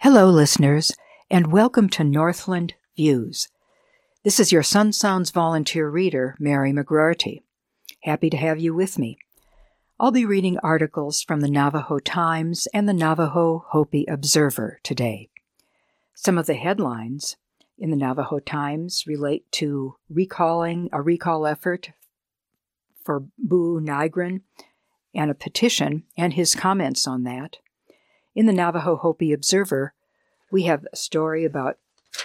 Hello, listeners, and welcome to Northland Views. This is your Sun Sounds volunteer reader, Mary McGroarty. Happy to have you with me. I'll be reading articles from the Navajo Times and the Navajo Hopi Observer today. Some of the headlines in the Navajo Times relate to a recall effort for Boo Nygren and a petition and his comments on that. In the Navajo Hopi Observer, we have a story about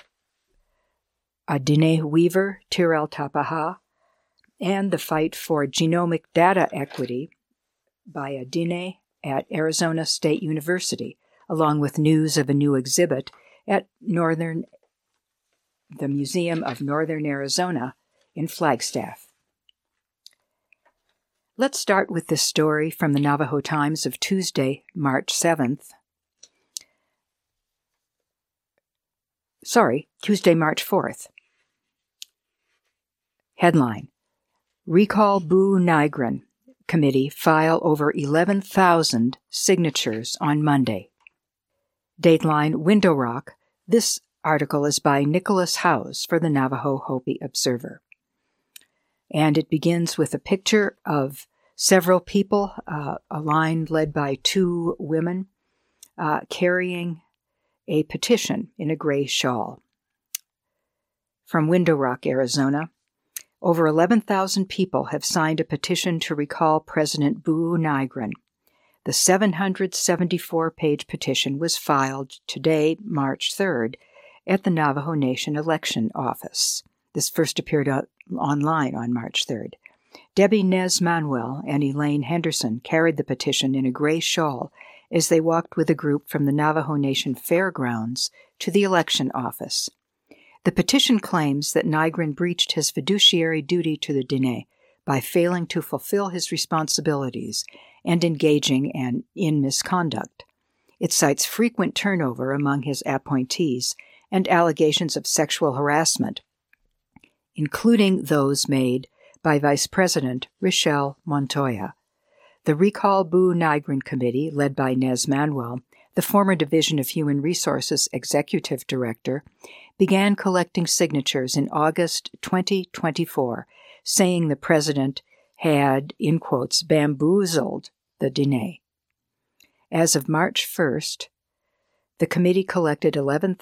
Dine Weaver, Tirel Tapaha, and the fight for genomic data equity by Dine at Arizona State University, along with news of a new exhibit at the Museum of Northern Arizona in Flagstaff. Let's start with this story from the Navajo Times of Tuesday, March 4th. Headline: Recall Boo Nygren Committee file over 11,000 signatures on Monday. Dateline: Window Rock. This article is by Nicholas Howes for the Navajo Hopi Observer. And it begins with a picture of several people, a line led by two women, carrying a petition in a gray shawl. From Window Rock, Arizona, over 11,000 people have signed a petition to recall President Boo Nygren. The 774-page petition was filed today, March 3rd, at the Navajo Nation Election Office. This first appeared online on March 3rd. Debbie Nez Manuel and Elaine Henderson carried the petition in a gray shawl as they walked with a group from the Navajo Nation Fairgrounds to the election office. The petition claims that Nygren breached his fiduciary duty to the Dine by failing to fulfill his responsibilities and engaging in misconduct. It cites frequent turnover among his appointees and allegations of sexual harassment, including those made by Vice President Rochelle Montoya. The Recall Boo Nygren Committee, led by Nez Manuel, the former Division of Human Resources Executive Director, began collecting signatures in August 2024, saying the president had, in quotes, bamboozled the Dine. As of March 1st, the committee collected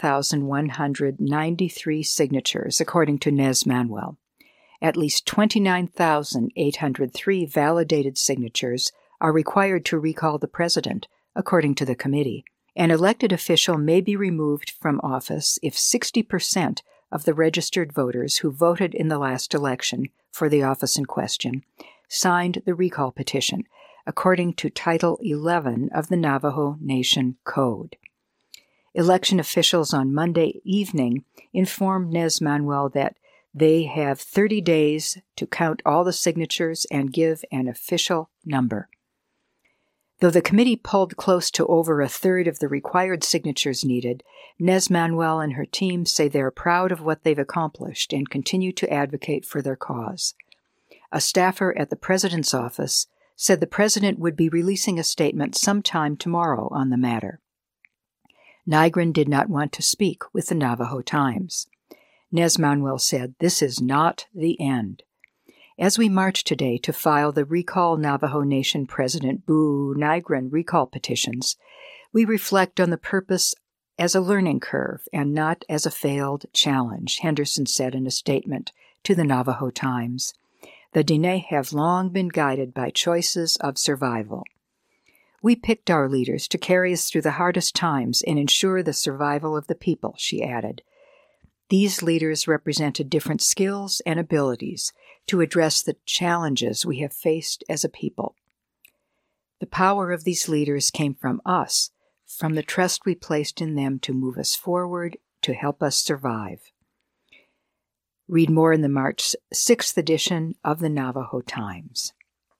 11,193 signatures, according to Nez Manuel. At least 29,803 validated signatures are required to recall the president, according to the committee. An elected official may be removed from office if 60% of the registered voters who voted in the last election for the office in question signed the recall petition, according to Title 11 of the Navajo Nation Code. Election officials on Monday evening informed Nez Manuel that they have 30 days to count all the signatures and give an official number. Though the committee pulled close to over a third of the required signatures needed, Nez Manuel and her team say they are proud of what they've accomplished and continue to advocate for their cause. A staffer at the president's office said the president would be releasing a statement sometime tomorrow on the matter. Nygren did not want to speak with the Navajo Times. Nez Manuel said, "This is not the end. As we march today to file the Recall Navajo Nation President Boo Nygren recall petitions, we reflect on the purpose as a learning curve and not as a failed challenge," Henderson said in a statement to the Navajo Times. The Dine have long been guided by choices of survival. We picked our leaders to carry us through the hardest times and ensure the survival of the people, she added. These leaders represented different skills and abilities to address the challenges we have faced as a people. The power of these leaders came from us, from the trust we placed in them to move us forward, to help us survive. Read more in the March 6th edition of the Navajo Times.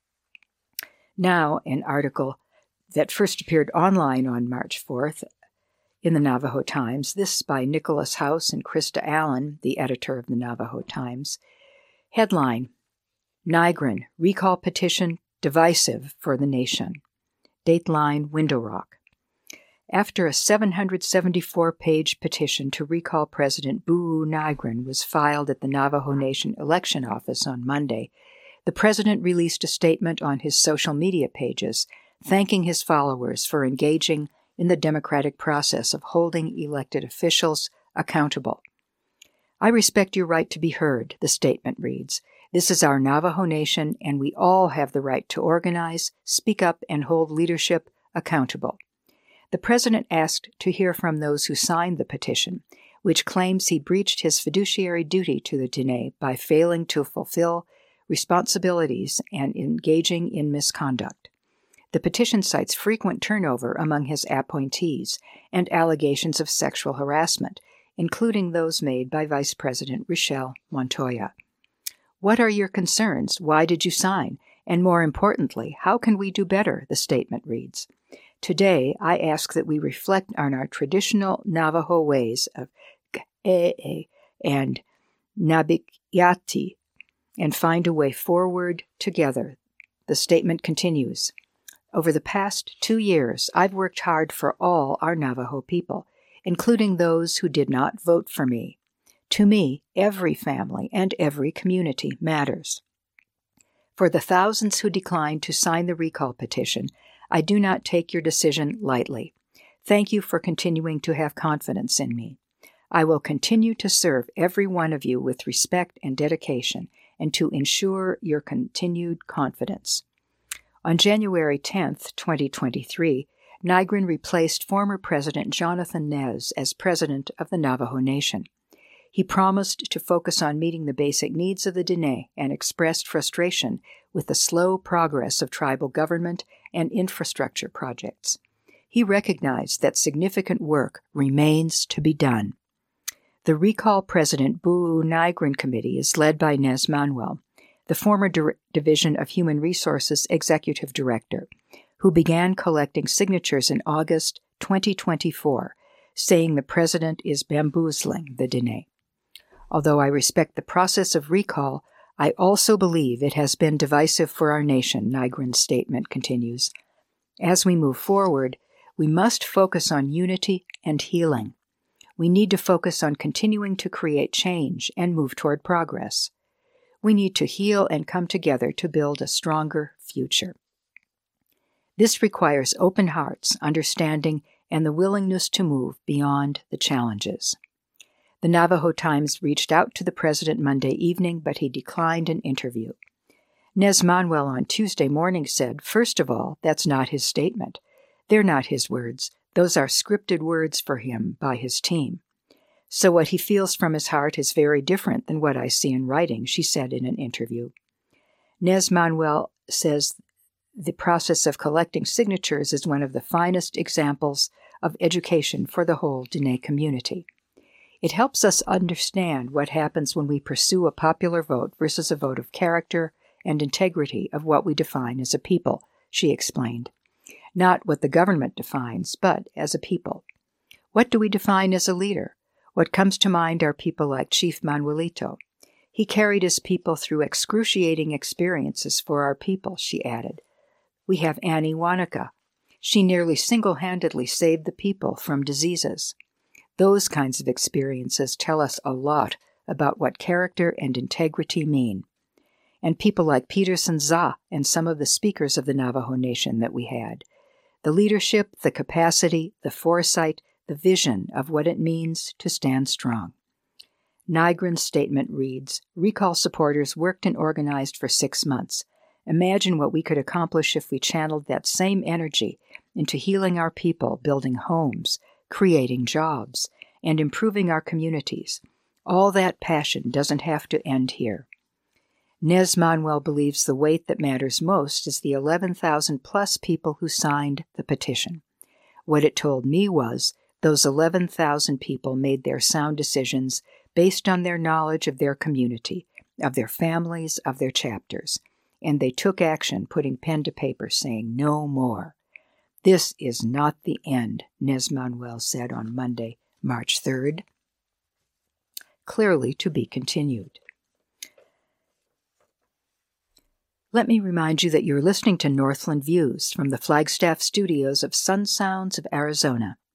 Now, an article that first appeared online on March 4th in the Navajo Times, this by Nicholas Howes and Krista Allen, the editor of the Navajo Times. Headline: Nygren, recall petition divisive for the nation. Dateline: Window Rock. After a 774-page petition to recall President Buu Nygren was filed at the Navajo Nation Election Office on Monday, the president released a statement on his social media pages thanking his followers for engaging in the democratic process of holding elected officials accountable. "I respect your right to be heard," the statement reads. "This is our Navajo Nation, and we all have the right to organize, speak up, and hold leadership accountable." The president asked to hear from those who signed the petition, which claims he breached his fiduciary duty to the Diné by failing to fulfill responsibilities and engaging in misconduct. The petition cites frequent turnover among his appointees and allegations of sexual harassment, including those made by Vice President Rochelle Montoya. "What are your concerns? Why did you sign? And more importantly, how can we do better?" the statement reads. "Today, I ask that we reflect on our traditional Navajo ways of k'e'e and nabikyati and find a way forward together." The statement continues. "Over the past 2 years, I've worked hard for all our Navajo people, including those who did not vote for me. To me, every family and every community matters. For the thousands who declined to sign the recall petition, I do not take your decision lightly. Thank you for continuing to have confidence in me. I will continue to serve every one of you with respect and dedication and to ensure your continued confidence." On January 10, 2023, Nygren replaced former President Jonathan Nez as president of the Navajo Nation. He promised to focus on meeting the basic needs of the Diné and expressed frustration with the slow progress of tribal government and infrastructure projects. He recognized that significant work remains to be done. The Recall President Buu Nygren Committee is led by Nez Manuel, the former Division of Human Resources Executive Director, who began collecting signatures in August 2024, saying the president is bamboozling the Diné. "Although I respect the process of recall, I also believe it has been divisive for our nation," Nygren's statement continues. "As we move forward, we must focus on unity and healing. We need to focus on continuing to create change and move toward progress. We need to heal and come together to build a stronger future. This requires open hearts, understanding, and the willingness to move beyond the challenges." The Navajo Times reached out to the president Monday evening, but he declined an interview. Nez Manuel on Tuesday morning said, "First of all, that's not his statement. They're not his words. Those are scripted words for him by his team. So what he feels from his heart is very different than what I see in writing," she said in an interview. Nez Manuel says the process of collecting signatures is one of the finest examples of education for the whole Diné community. "It helps us understand what happens when we pursue a popular vote versus a vote of character and integrity of what we define as a people," she explained. "Not what the government defines, but as a people. What do we define as a leader? What comes to mind are people like Chief Manuelito. He carried his people through excruciating experiences for our people," she added. "We have Annie Wanaka. She nearly single-handedly saved the people from diseases. Those kinds of experiences tell us a lot about what character and integrity mean. And people like Peterson Za and some of the speakers of the Navajo Nation that we had. The leadership, the capacity, the foresight, the vision of what it means to stand strong." Nygren's statement reads, "Recall supporters worked and organized for 6 months. Imagine what we could accomplish if we channeled that same energy into healing our people, building homes, creating jobs, and improving our communities. All that passion doesn't have to end here." Nez Manuel believes the weight that matters most is the 11,000-plus people who signed the petition. "What it told me was those 11,000 people made their sound decisions based on their knowledge of their community, of their families, of their chapters, and they took action, putting pen to paper, saying no more. This is not the end," Nez Manuel said on Monday, March 3rd. Clearly to be continued. Let me remind you that you're listening to Northland Views from the Flagstaff studios of Sun Sounds of Arizona.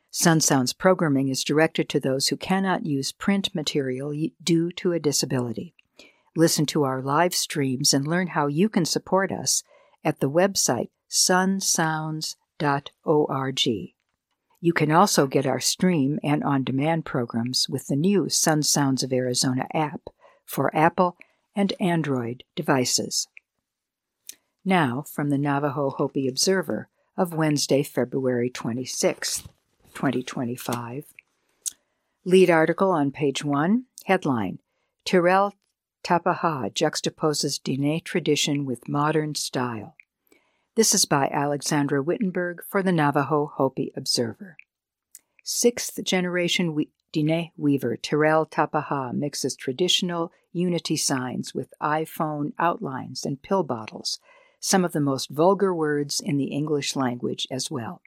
Sun Sounds programming is directed to those who cannot use print material due to a disability. Listen to our live streams and learn how you can support us at the website sunsounds.org. You can also get our stream and on-demand programs with the new Sun Sounds of Arizona app for Apple and Android devices. Now, from the Navajo Hopi Observer of Wednesday, February 26, 2025. Lead article on page 1, headline, Tirel Tapaha juxtaposes Diné tradition with modern style. This is by Alexandra Wittenberg for the Navajo Hopi Observer. Sixth-generation Diné weaver Tirel Tapaha mixes traditional unity signs with iPhone outlines and pill bottles, some of the most vulgar words in the English language as well.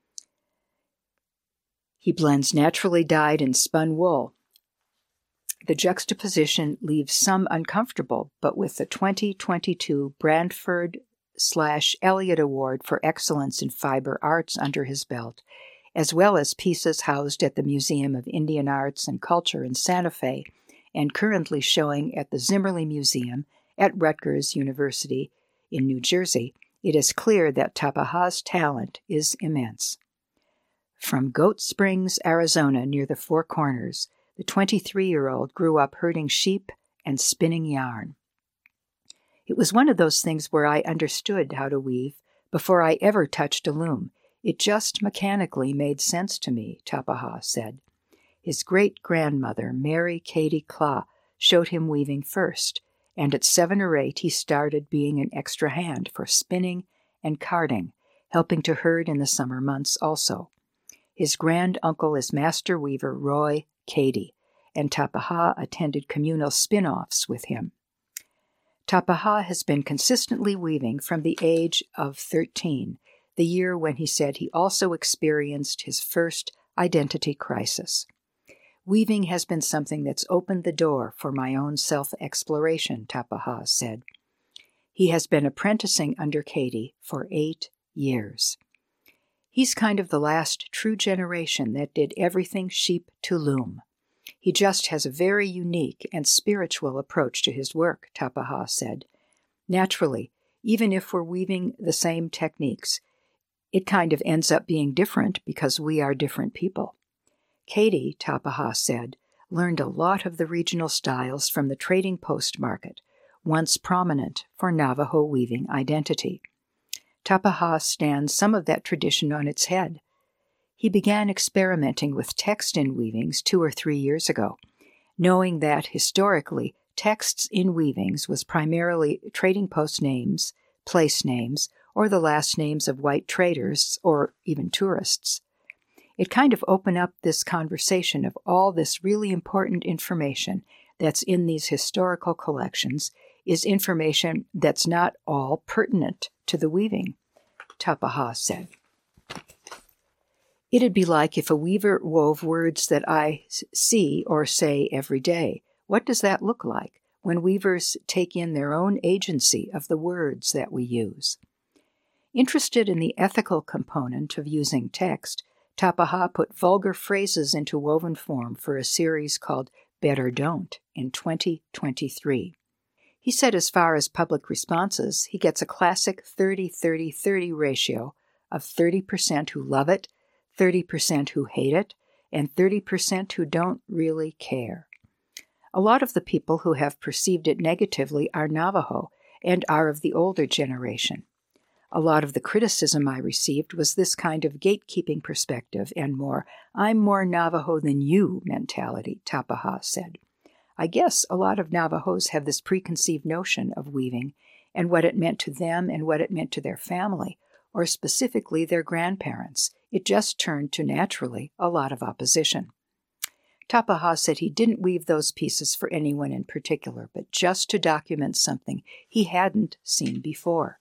He blends naturally dyed and spun wool. The juxtaposition leaves some uncomfortable, but with the 2022 Brantford/Elliott Award for Excellence in Fiber Arts under his belt, as well as pieces housed at the Museum of Indian Arts and Culture in Santa Fe and currently showing at the Zimmerle Museum at Rutgers University in New Jersey, it is clear that Tapaha's talent is immense. From Goat Springs, Arizona, near the Four Corners, the 23-year-old grew up herding sheep and spinning yarn. It was one of those things where I understood how to weave before I ever touched a loom. It just mechanically made sense to me, Tapaha said. His great-grandmother, Mary Katie Claw, showed him weaving first, and at 7 or 8 he started being an extra hand for spinning and carding, helping to herd in the summer months also. His grand-uncle is master weaver Roy Cady, and Tapaha attended communal spin-offs with him. Tapaha has been consistently weaving from the age of 13, the year when he said he also experienced his first identity crisis. Weaving has been something that's opened the door for my own self-exploration, Tapaha said. He has been apprenticing under Cady for 8 years. He's kind of the last true generation that did everything sheep to loom. He just has a very unique and spiritual approach to his work, Tapaha said. Naturally, even if we're weaving the same techniques, it kind of ends up being different because we are different people. Cady, Tapaha said, learned a lot of the regional styles from the trading post market, once prominent for Navajo weaving identity. Tapaha stands some of that tradition on its head. He began experimenting with text in weavings 2 or 3 years ago, knowing that, historically, texts in weavings was primarily trading post names, place names, or the last names of white traders or even tourists. It kind of opened up this conversation of all this really important information that's in these historical collections is information that's not all pertinent to the weaving, Tapaha said. It'd be like if a weaver wove words that I see or say every day. What does that look like when weavers take in their own agency of the words that we use? Interested in the ethical component of using text, Tapaha put vulgar phrases into woven form for a series called Better Don't in 2023. He said as far as public responses, he gets a classic 30-30-30 ratio of 30% who love it, 30% who hate it, and 30% who don't really care. A lot of the people who have perceived it negatively are Navajo and are of the older generation. A lot of the criticism I received was this kind of gatekeeping perspective and more, I'm more Navajo than you mentality, Tapaha said. I guess a lot of Navajos have this preconceived notion of weaving and what it meant to them and what it meant to their family, or specifically their grandparents. It just turned to, naturally, a lot of opposition. Tapaha said he didn't weave those pieces for anyone in particular, but just to document something he hadn't seen before.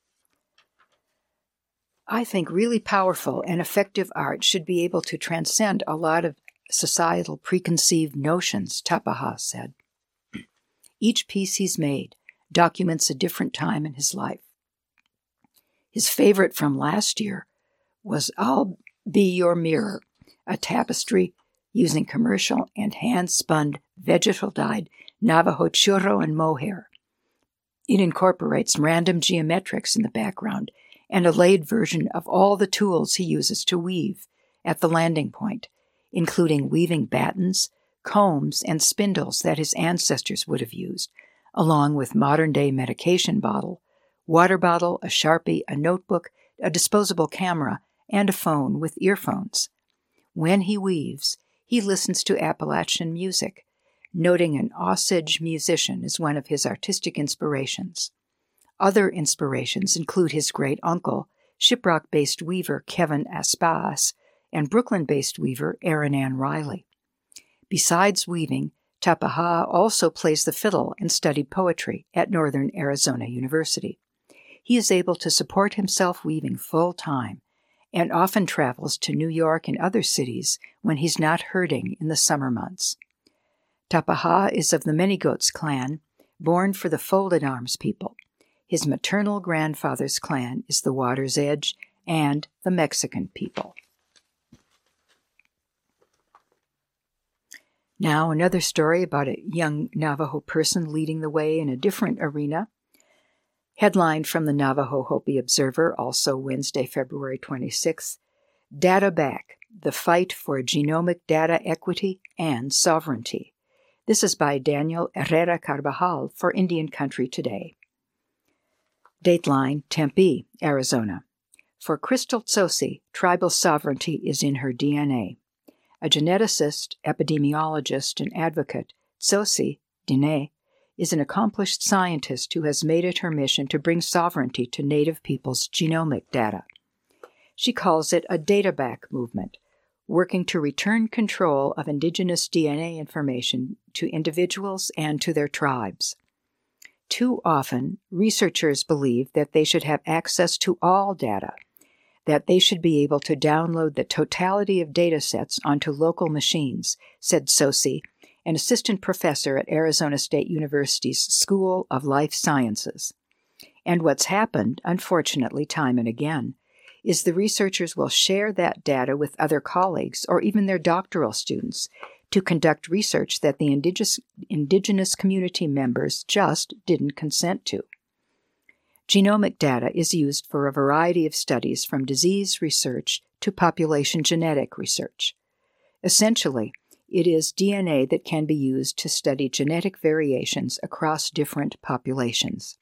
I think really powerful and effective art should be able to transcend a lot of societal preconceived notions, Tapaha said. Each piece he's made documents a different time in his life. His favorite from last year was I'll Be Your Mirror, a tapestry using commercial and hand-spun vegetal-dyed Navajo churro and mohair. It incorporates random geometrics in the background and a laid version of all the tools he uses to weave at the landing point, including weaving battens, combs, and spindles that his ancestors would have used, along with modern-day medication bottle, water bottle, a Sharpie, a notebook, a disposable camera, and a phone with earphones. When he weaves, he listens to Appalachian music, noting an Osage musician as one of his artistic inspirations. Other inspirations include his great-uncle, Shiprock-based weaver Kevin Aspas, and Brooklyn-based weaver Erin Ann Riley. Besides weaving, Tapaha also plays the fiddle and studied poetry at Northern Arizona University. He is able to support himself weaving full-time and often travels to New York and other cities when he's not herding in the summer months. Tapaha is of the Many Goats clan, born for the Folded Arms people. His maternal grandfather's clan is the Water's Edge and the Mexican people. Now another story about a young Navajo person leading the way in a different arena. Headline from the Navajo Hopi Observer, also Wednesday, February 26th, Data Back, the Fight for Genomic Data Equity and Sovereignty. This is by Daniel Herrera Carvajal for Indian Country Today. Dateline, Tempe, Arizona. For Crystal Tsosie, tribal sovereignty is in her DNA. A geneticist, epidemiologist, and advocate, Tsosie Dine is an accomplished scientist who has made it her mission to bring sovereignty to Native peoples' genomic data. She calls it a data-back movement, working to return control of indigenous DNA information to individuals and to their tribes. Too often, researchers believe that they should have access to all data, that they should be able to download the totality of data sets onto local machines, said Tsosie, an assistant professor at Arizona State University's School of Life Sciences. And what's happened, unfortunately, time and again, is the researchers will share that data with other colleagues or even their doctoral students to conduct research that the indigenous community members just didn't consent to. Genomic data is used for a variety of studies from disease research to population genetic research. Essentially, it is DNA that can be used to study genetic variations across different populations.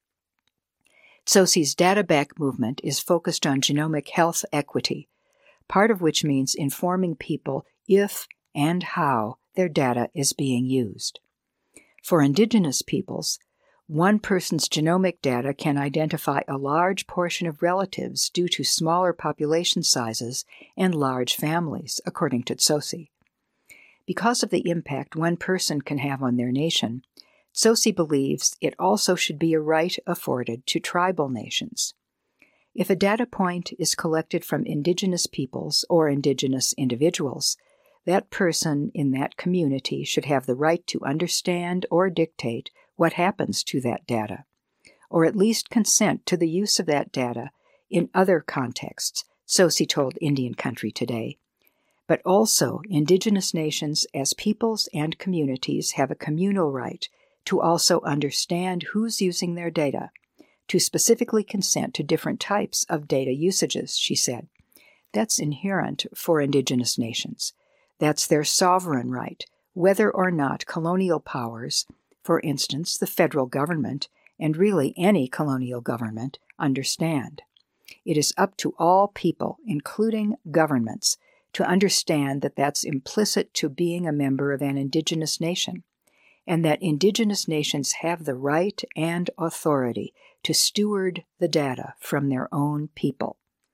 Tsosie's data-back movement is focused on genomic health equity, part of which means informing people if and how their data is being used. For indigenous peoples, one person's genomic data can identify a large portion of relatives due to smaller population sizes and large families, according to Tsosie. Because of the impact one person can have on their nation, Tsosie believes it also should be a right afforded to tribal nations. If a data point is collected from indigenous peoples or indigenous individuals, that person in that community should have the right to understand or dictate what happens to that data, or at least consent to the use of that data in other contexts, Tsosie told Indian Country Today. But also, indigenous nations as peoples and communities have a communal right to also understand who's using their data, to specifically consent to different types of data usages, she said. That's inherent for indigenous nations. That's their sovereign right, whether or not colonial powers, for instance, the federal government, and really any colonial government, understand. It is up to all people, including governments, to understand that that's implicit to being a member of an indigenous nation, and that indigenous nations have the right and authority to steward the data from their own people.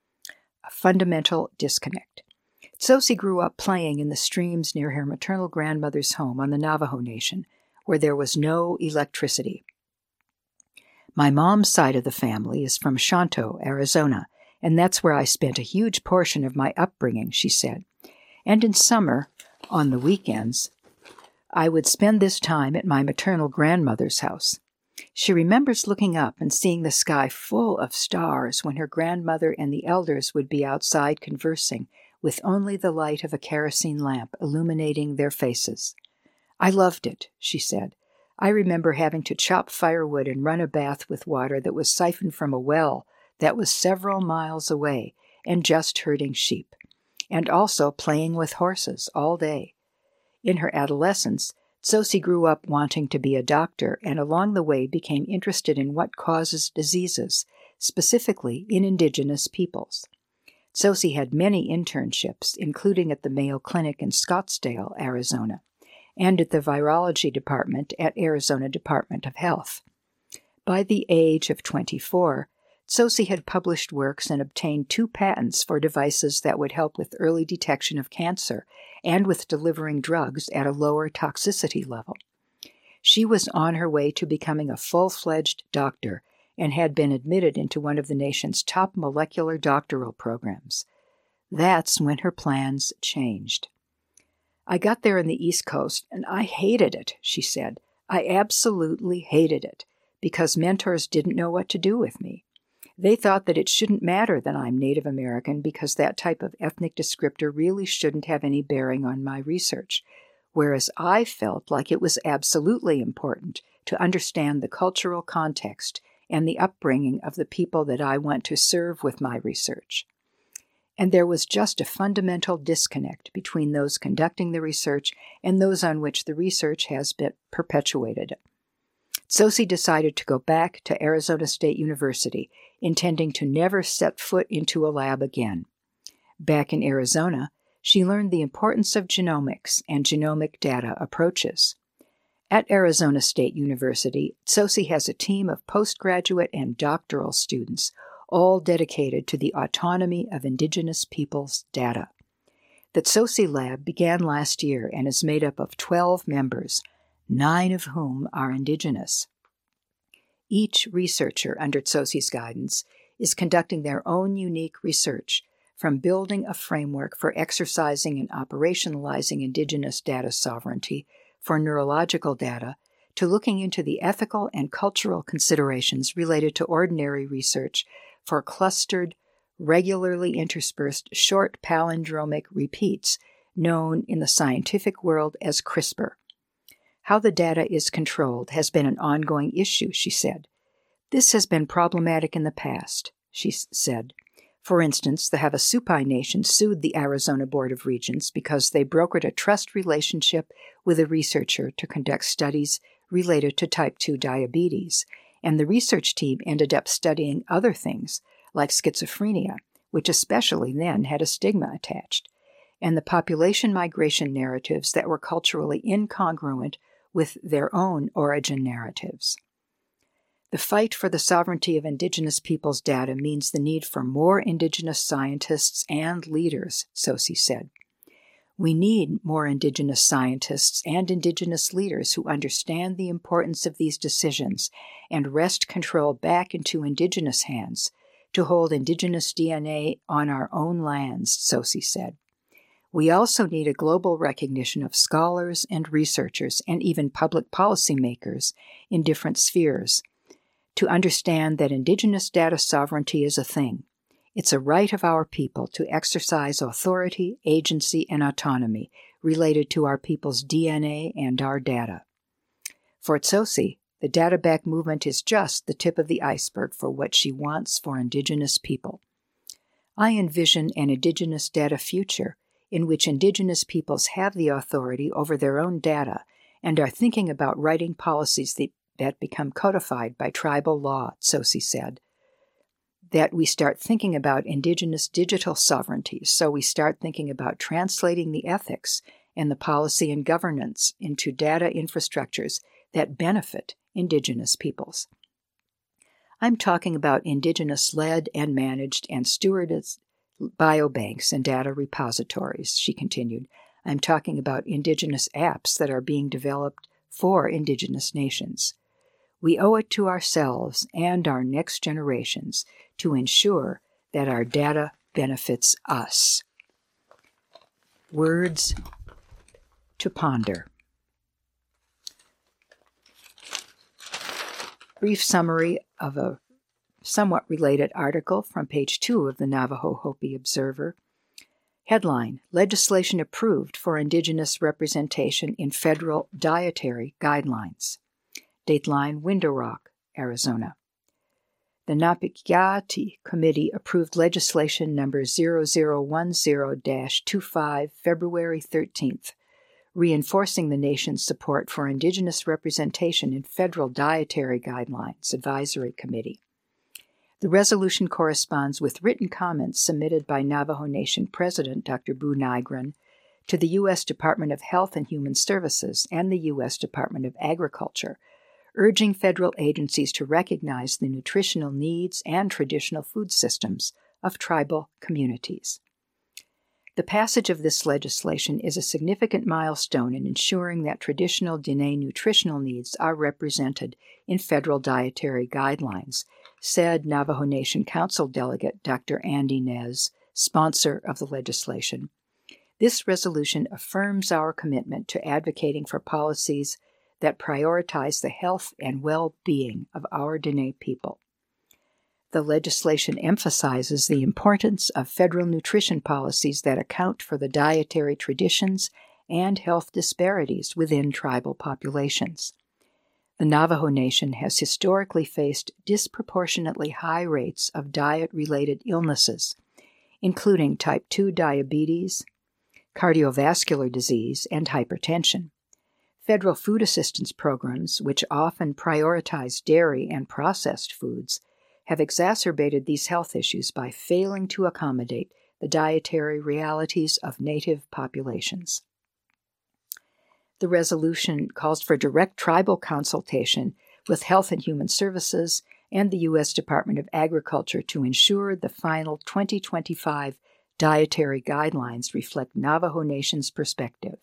A fundamental disconnect. Tsosie grew up playing in the streams near her maternal grandmother's home on the Navajo Nation, where there was no electricity. My mom's side of the family is from Shanto, Arizona, and that's where I spent a huge portion of my upbringing, she said. And in summer, on the weekends, I would spend this time at my maternal grandmother's house. She remembers looking up and seeing the sky full of stars when her grandmother and the elders would be outside conversing with only the light of a kerosene lamp illuminating their faces. "I loved it," she said. "I remember having to chop firewood and run a bath with water that was siphoned from a well that was several miles away, and just herding sheep, and also playing with horses all day." In her adolescence, Tsosie grew up wanting to be a doctor, and along the way became interested in what causes diseases, specifically in indigenous peoples. Tsosie had many internships, including at the Mayo Clinic in Scottsdale, Arizona, and at the virology department at Arizona Department of Health. By the age of 24, Tsosie had published works and obtained 2 patents for devices that would help with early detection of cancer and with delivering drugs at a lower toxicity level. She was on her way to becoming a full-fledged doctor and had been admitted into one of the nation's top molecular doctoral programs. That's when her plans changed. "I got there in the East Coast, and I hated it," she said. "I absolutely hated it, because mentors didn't know what to do with me. They thought that it shouldn't matter that I'm Native American because that type of ethnic descriptor really shouldn't have any bearing on my research, whereas I felt like it was absolutely important to understand the cultural context and the upbringing of the people that I want to serve with my research. And there was just a fundamental disconnect between those conducting the research and those on which the research has been perpetuated." Tsosie decided to go back to Arizona State University, intending to never set foot into a lab again. Back in Arizona, she learned the importance of genomics and genomic data approaches. At Arizona State University, Tsosie has a team of postgraduate and doctoral students, all dedicated to the autonomy of indigenous peoples' data. The Tsosie Lab began last year and is made up of 12 members, 9 of whom are indigenous. Each researcher under Tsosie's guidance is conducting their own unique research, from building a framework for exercising and operationalizing indigenous data sovereignty for neurological data, to looking into the ethical and cultural considerations related to ordinary research for clustered, regularly interspersed short palindromic repeats known in the scientific world as CRISPR. How the data is controlled has been an ongoing issue, she said. "This has been problematic in the past," she said. For instance, the Havasupai Nation sued the Arizona Board of Regents because they brokered a trust relationship with a researcher to conduct studies related to type 2 diabetes, and the research team ended up studying other things, like schizophrenia, which especially then had a stigma attached, and the population migration narratives that were culturally incongruent with their own origin narratives. "The fight for the sovereignty of indigenous peoples' data means the need for more indigenous scientists and leaders," Tsosie said. "We need more indigenous scientists and indigenous leaders who understand the importance of these decisions and wrest control back into indigenous hands to hold indigenous DNA on our own lands," Tsosie said. "We also need a global recognition of scholars and researchers and even public policymakers in different spheres to understand that indigenous data sovereignty is a thing. It's a right of our people to exercise authority, agency, and autonomy related to our people's DNA and our data." For Tsosie, the data back movement is just the tip of the iceberg for what she wants for indigenous people. "I envision an indigenous data future in which indigenous peoples have the authority over their own data and are thinking about writing policies that become codified by tribal law," Tsosie said. "That we start thinking about indigenous digital sovereignty, so we start thinking about translating the ethics and the policy and governance into data infrastructures that benefit indigenous peoples. I'm talking about indigenous-led and managed and stewarded biobanks and data repositories," she continued. "I'm talking about indigenous apps that are being developed for indigenous nations. We owe it to ourselves and our next generations to ensure that our data benefits us." Words to ponder. Brief summary of a somewhat related article from page 2 of the Navajo Hopi Observer. Headline: Legislation approved for Indigenous representation in federal dietary guidelines. Dateline: Window Rock, Arizona. The Napikyati Committee approved legislation number 0010-25 February 13th, reinforcing the nation's support for Indigenous representation in federal dietary guidelines advisory committee. The resolution corresponds with written comments submitted by Navajo Nation President Dr. Boo Nygren to the U.S. Department of Health and Human Services and the U.S. Department of Agriculture, urging federal agencies to recognize the nutritional needs and traditional food systems of tribal communities. The passage of this legislation is a significant milestone in ensuring that traditional Diné nutritional needs are represented in federal dietary guidelines, said Navajo Nation Council Delegate Dr. Andy Nez, sponsor of the legislation. This resolution affirms our commitment to advocating for policies that prioritize the health and well-being of our Diné people. The legislation emphasizes the importance of federal nutrition policies that account for the dietary traditions and health disparities within tribal populations. The Navajo Nation has historically faced disproportionately high rates of diet-related illnesses, including type 2 diabetes, cardiovascular disease, and hypertension. Federal food assistance programs, which often prioritize dairy and processed foods, have exacerbated these health issues by failing to accommodate the dietary realities of Native populations. The resolution calls for direct tribal consultation with Health and Human Services and the U.S. Department of Agriculture to ensure the final 2025 dietary guidelines reflect Navajo Nation's perspective.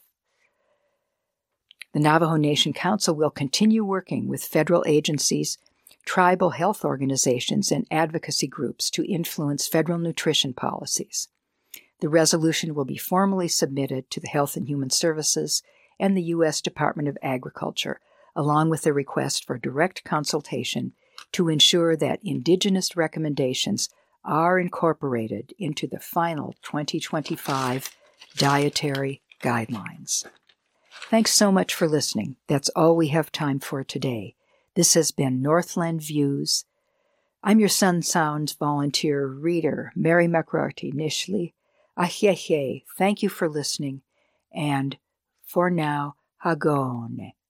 The Navajo Nation Council will continue working with federal agencies, tribal health organizations, and advocacy groups to influence federal nutrition policies. The resolution will be formally submitted to the Health and Human Services and the U.S. Department of Agriculture, along with a request for direct consultation to ensure that Indigenous recommendations are incorporated into the final 2025 dietary guidelines. Thanks so much for listening. That's all we have time for today. This has been Northland Views. I'm your Sun Sounds volunteer reader, Mary McRorty Nishli. Ahyehe, thank you for listening, and for now, Hagone.